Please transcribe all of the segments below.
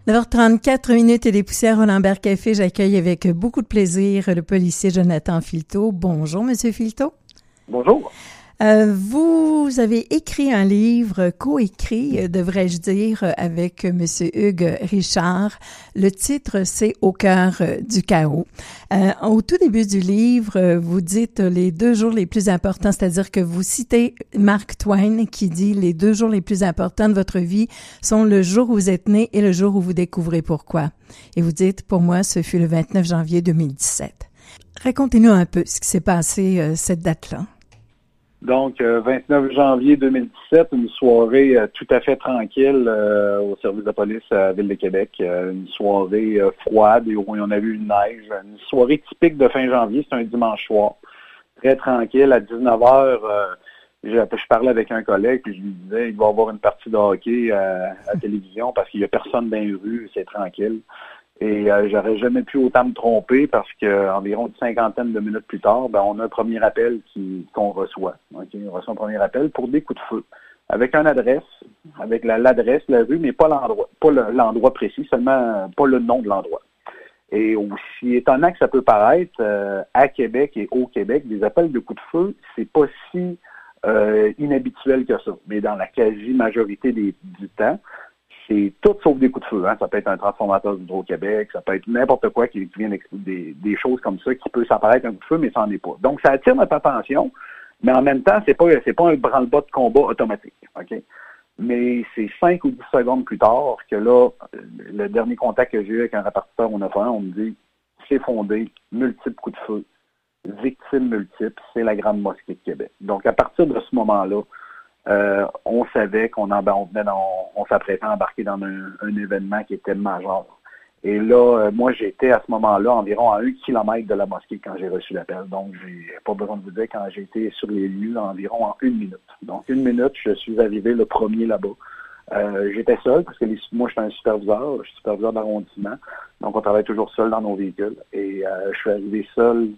9h34 minutes et des poussières au Lambert Café. J'accueille avec beaucoup de plaisir le policier Jonathan Filteau. Bonjour, Monsieur Filteau. Bonjour. Vous avez écrit un livre, coécrit, devrais-je dire, avec Monsieur Hugues Richard. Le titre, c'est « Au cœur du chaos ». Au tout début du livre, vous dites les 2 jours les plus importants, c'est-à-dire que vous citez Mark Twain qui dit « Les 2 jours les plus importants de votre vie sont le jour où vous êtes né et le jour où vous découvrez pourquoi ». Et vous dites « Pour moi, ce fut le 29 janvier 2017 ». Racontez-nous un peu ce qui s'est passé cette date-là. Donc, 29 janvier 2017, une soirée tout à fait tranquille au service de police à la Ville de Québec. Une soirée froide et où on a vu une neige. Une soirée typique de fin janvier, c'est un dimanche soir. Très tranquille. À 19h, je parlais avec un collègue puis je lui disais, il va y avoir une partie de hockey à la télévision parce qu'il n'y a personne dans les rues, c'est tranquille. Et j'aurais jamais pu autant me tromper parce qu'environ une cinquantaine de minutes plus tard, on a un premier appel qu'on reçoit. Okay? On reçoit un premier appel pour des coups de feu. Avec une adresse, avec l'adresse, la rue, mais pas l'endroit. Pas l'endroit précis, seulement pas le nom de l'endroit. Et aussi étonnant que ça peut paraître, à Québec et au Québec, des appels de coups de feu, c'est pas si inhabituel que ça. Mais dans la quasi-majorité du temps, c'est tout sauf des coups de feu. Hein. Ça peut être un transformateur d'Hydro-Québec, ça peut être n'importe quoi qui vient des choses comme ça qui peut s'apparaître un coup de feu, mais ça n'en est pas. Donc, ça attire notre attention, mais en même temps, c'est pas un branle-bas de combat automatique. Okay? Mais c'est 5 ou 10 secondes plus tard que là, le dernier contact que j'ai eu avec un répartiteur au 911, on me dit c'est fondé, multiples coups de feu, victimes multiples, c'est la Grande Mosquée de Québec. Donc, à partir de ce moment-là, on savait on s'apprêtait à embarquer dans un événement qui était majeur. Et là, moi, j'étais à ce moment-là environ à 1 kilomètre de la mosquée quand j'ai reçu l'appel. Donc, j'ai pas besoin de vous dire quand j'ai été sur les lieux environ en 1 minute. Donc, 1 minute, je suis arrivé le premier là-bas. J'étais seul parce que moi, je suis un superviseur, je suis superviseur d'arrondissement. Donc, on travaille toujours seul dans nos véhicules. Et je suis arrivé seul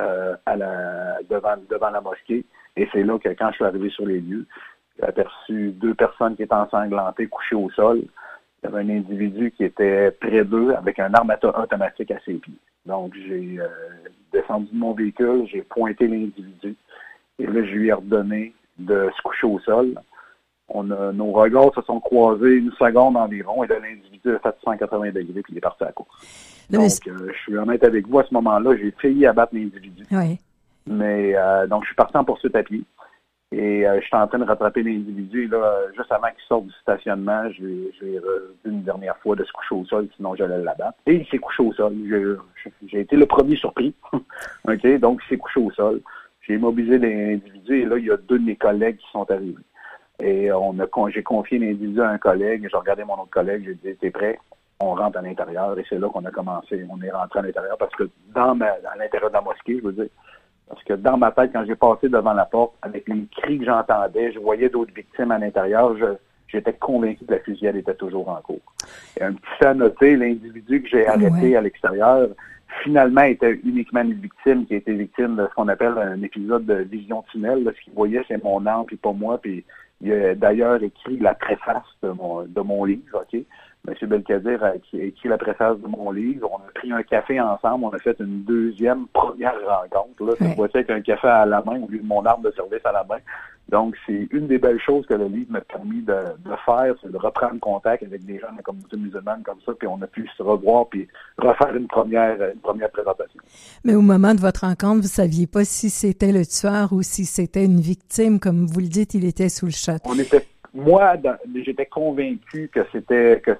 devant la mosquée. Et c'est là que quand je suis arrivé sur les lieux, j'ai aperçu 2 personnes qui étaient ensanglantées, couchées au sol. Il y avait un individu qui était près d'eux avec un arme automatique à ses pieds. Donc, j'ai descendu de mon véhicule, j'ai pointé l'individu. Et là, je lui ai ordonné de se coucher au sol. Nos regards se sont croisés 1 seconde environ et là, l'individu a fait 180 degrés puis il est parti à la course. Donc, je suis honnête avec vous, à ce moment-là, j'ai failli abattre l'individu. Oui. Mais donc, je suis parti en poursuite à pied. Et je suis en train de rattraper l'individu. Et là, juste avant qu'il sorte du stationnement, je l'ai revu une dernière fois de se coucher au sol, sinon j'allais l'abattre. Et il s'est couché au sol. J'ai été le premier surpris. OK? Donc, il s'est couché au sol. J'ai immobilisé l'individu et là, il y a 2 de mes collègues qui sont arrivés. Et j'ai confié l'individu à un collègue. J'ai regardé mon autre collègue. J'ai dit, t'es prêt? On rentre à l'intérieur. Et c'est là qu'on a commencé. On est rentré à l'intérieur parce que à l'intérieur de la mosquée, je veux dire, parce que dans ma tête, quand j'ai passé devant la porte, avec les cris que j'entendais, je voyais d'autres victimes à l'intérieur, j'étais convaincu que la fusillade était toujours en cours. Et un petit fait à noter, l'individu que j'ai arrêté à l'extérieur, finalement était uniquement une victime qui a été victime de ce qu'on appelle un épisode de vision tunnel. Là, ce qu'il voyait, c'est mon âme, puis pas moi. Puis il a d'ailleurs écrit la préface de mon livre, OK? M. Belkadir a écrit la préface de mon livre. On a pris un café ensemble. On a fait une première rencontre. Là, cette fois-ci avec un café à la main au lieu de mon arme de service à la main. Donc, c'est une des belles choses que le livre m'a permis de faire, c'est de reprendre contact avec des gens de la communauté musulmane comme ça, puis on a pu se revoir puis refaire une première présentation. Mais au moment de votre rencontre, vous ne saviez pas si c'était le tueur ou si c'était une victime. Comme vous le dites, il était sous le shot. Moi, j'étais convaincu que ça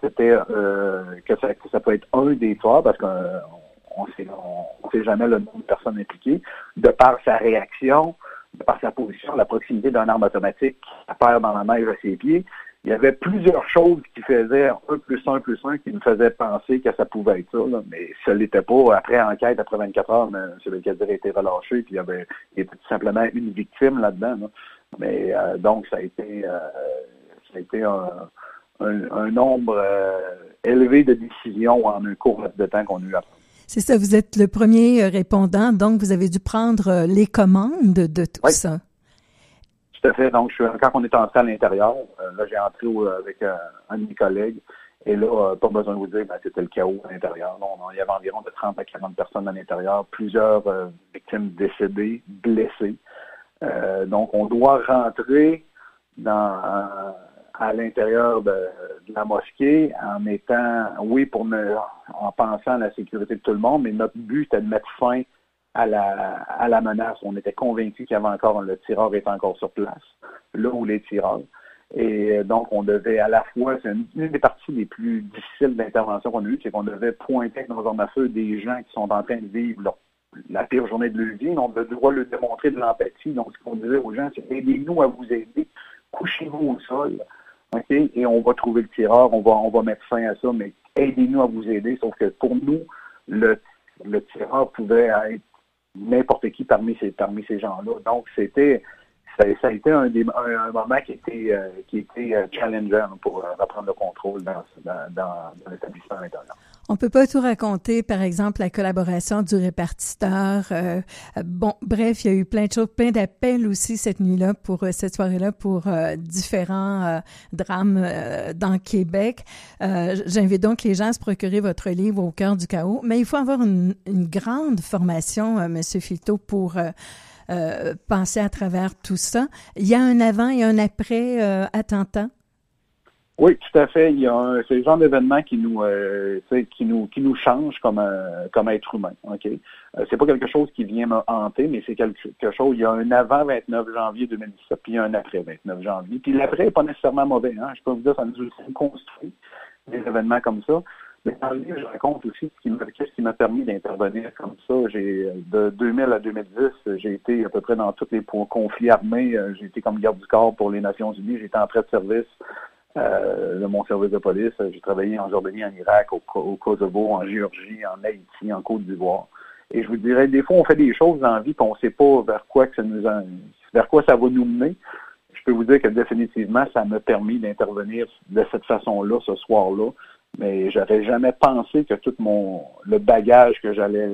peut être un des tueurs parce qu'on sait jamais le nombre de personnes impliquées, de par sa réaction, de par sa position, la proximité d'un arme automatique à terre dans la neige à ses pieds. Il y avait plusieurs choses qui faisaient 1+1+1 qui nous faisaient penser que ça pouvait être ça, là, mais ça ne l'était pas. Après enquête, après 24 heures, M. Belkadir a été relâché, puis il était tout simplement une victime là-dedans. Là. Mais donc, ça a été un nombre élevé de décisions en un court laps de temps qu'on a eu à prendre. C'est ça, vous êtes le premier répondant, donc vous avez dû prendre les commandes de tout ça. Tout à fait. Donc, quand on est entré à l'intérieur, là, j'ai entré avec un de mes collègues Et là, pas besoin de vous dire, c'était le chaos à l'intérieur. Il y avait environ de 30 à 40 personnes à l'intérieur, plusieurs victimes décédées, blessées. Donc, on doit rentrer à l'intérieur de la mosquée en étant, oui, en pensant à la sécurité de tout le monde, mais notre but était de mettre fin à la menace. On était convaincus qu'il y avait encore, le tireur était encore sur place, là où les tireurs. Et donc, on devait à la fois, c'est une des parties les plus difficiles d'intervention qu'on a eues, c'est qu'on devait pointer dans nos armes à feu des gens qui sont en train de vivre la pire journée de leur vie. On doit leur démontrer de l'empathie. Donc, ce qu'on disait aux gens, c'est aidez-nous à vous aider, couchez-vous au sol, OK? Et on va trouver le tireur, on va mettre fin à ça, mais aidez-nous à vous aider. Sauf que pour nous, le tireur pouvait être n'importe qui parmi ces gens-là. Donc, ça a été un moment qui était challengeant pour reprendre le contrôle dans l'établissement à l'intérieur. On peut pas tout raconter, par exemple, la collaboration du répartiteur. Bref, il y a eu plein de choses, plein d'appels aussi cette nuit-là cette soirée-là pour différents drames dans Québec. J'invite donc les gens à se procurer votre livre Au cœur du chaos. Mais il faut avoir une grande formation, Monsieur Filteau, pour penser à travers tout ça. Il y a un avant et un après attentat? Oui, tout à fait. C'est le genre d'événement qui nous change comme être humain. Ok, c'est pas quelque chose qui vient me hanter, mais c'est quelque chose. Il y a un avant 29 janvier 2017, puis il y a un après 29 janvier. Puis l'après n'est pas nécessairement mauvais. Hein? Je peux vous dire, ça nous a construit des événements comme ça. Mais dans le livre, je raconte aussi ce qui m'a permis d'intervenir comme ça. De 2000 à 2010, j'ai été à peu près dans tous les conflits armés. J'ai été comme garde du corps pour les Nations Unies. J'étais en prêt de service de mon service de police. J'ai travaillé en Jordanie, en Irak, au Kosovo, en Géorgie, en Haïti, en Côte d'Ivoire. Et je vous dirais, des fois, on fait des choses dans la vie, puis on ne sait pas vers quoi ça va nous mener. Je peux vous dire que définitivement, ça m'a permis d'intervenir de cette façon-là, ce soir-là. Mais j'avais jamais pensé que tout le bagage que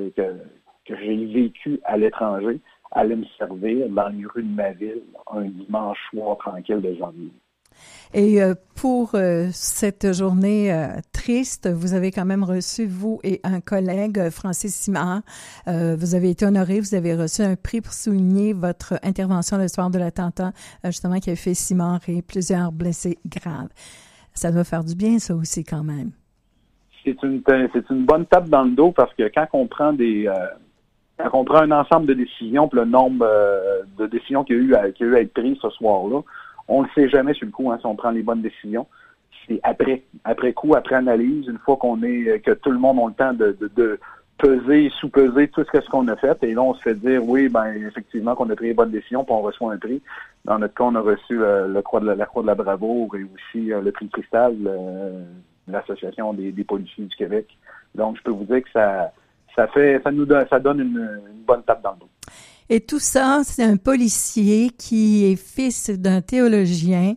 j'ai vécu à l'étranger allait me servir dans les rues de ma ville un dimanche soir tranquille de janvier. Et pour cette journée triste, vous avez quand même reçu, vous et un collègue, Francis Simard, vous avez été honoré, vous avez reçu un prix pour souligner votre intervention le soir de l'attentat, justement, qui a fait 6 morts et plusieurs blessés graves. Ça doit faire du bien, ça aussi, quand même. C'est une bonne tape dans le dos parce que quand on prend un ensemble de décisions, puis le nombre de décisions qu'il y a eu à être prises ce soir-là, on ne le sait jamais sur le coup, hein, si on prend les bonnes décisions. C'est après coup, après analyse, une fois que tout le monde a le temps de peser, sous-peser tout ce qu'on a fait, et là, on se fait dire, oui, effectivement, qu'on a pris les bonnes décisions, puis on reçoit un prix. Dans notre cas, on a reçu la Croix de la Bravoure et aussi le prix Cristal, l'Association des policiers du Québec. Donc, je peux vous dire que ça donne une bonne tape dans le dos. Et tout ça, c'est un policier qui est fils d'un théologien.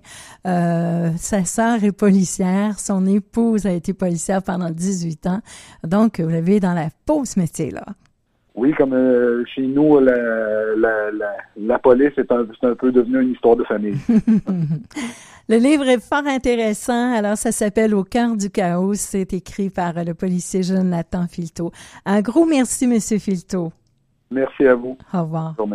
Sa sœur est policière. Son épouse a été policière pendant 18 ans. Donc, vous l'avez dans la peau, ce métier-là. Oui, comme chez nous, la police c'est un peu devenu une histoire de famille. Le livre est fort intéressant. Alors, ça s'appelle Au cœur du chaos. C'est écrit par le policier Jonathan Filteau. Un gros merci, Monsieur Filteau. Merci à vous. Au revoir.